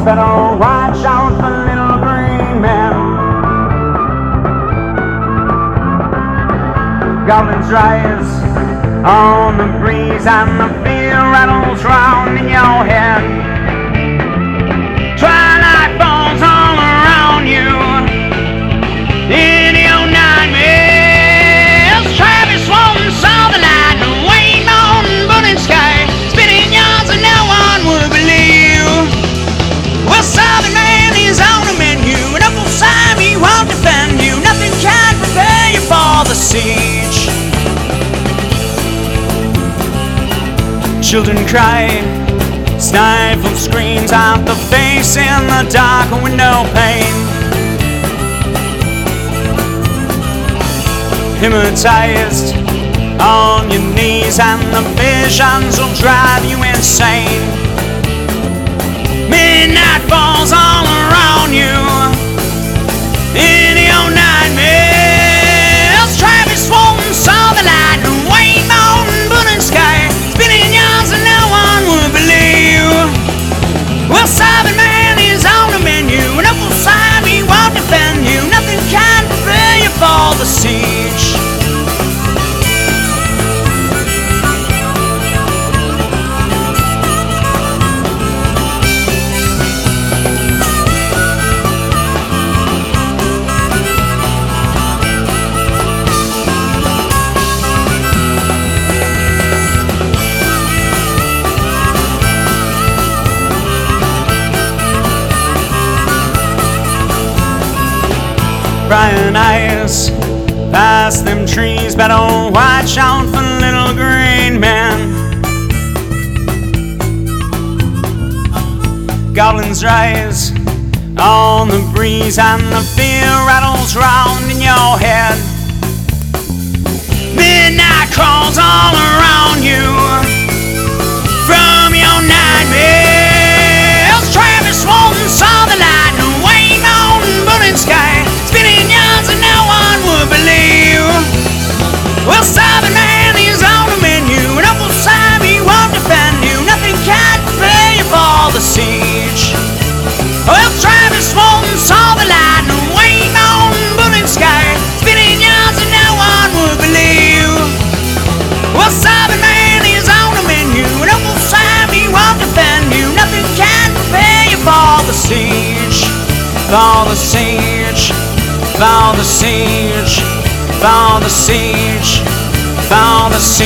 better watch out for little green men. Goblins rise on the breeze and the fear rattles round in your head. Twilight falls all around you in your nightmares. Travis Walton saw the light and Wayne Mountain burning sky, spinning yarns and no one would believe. Well, Southern Man is on the menu, and Uncle Sam, he won't defend you. Nothing can prepare you for the siege. Children cry, stifled screams out the face in the dark window pane. Hypnotized on your knees, and the visions will drive you insane. Midnight falls all around you in your nightmares. Travis Walton saw the light and Wayne Mountain burning sky, spinning yarns and no one would believe. Well, Southern Man is on the menu, and Uncle Sam, he won't defend you. Nothing can prepare you for the siege. Bright eyes past them trees, better watch out for little green men. Goblins rise on the breeze and the fear rattles round in your head. Midnight crawls all around you from your nightmares. Travis Walton saw the light and Wayne Mountain burning sky, spinning yarns and no one would believe. Well, Southern Man is on the menu, and Uncle Sam, he won't defend you. Nothing can prepare you for the siege. Well, Travis Walton saw the light and Wayne Mountain burning sky, spinning yarns and no one would believe. Well, Southern Man is on the menu, and Uncle Sam, he won't defend you. Nothing can prepare you for the siege. For the siege. For the siege, for the siege, for the siege.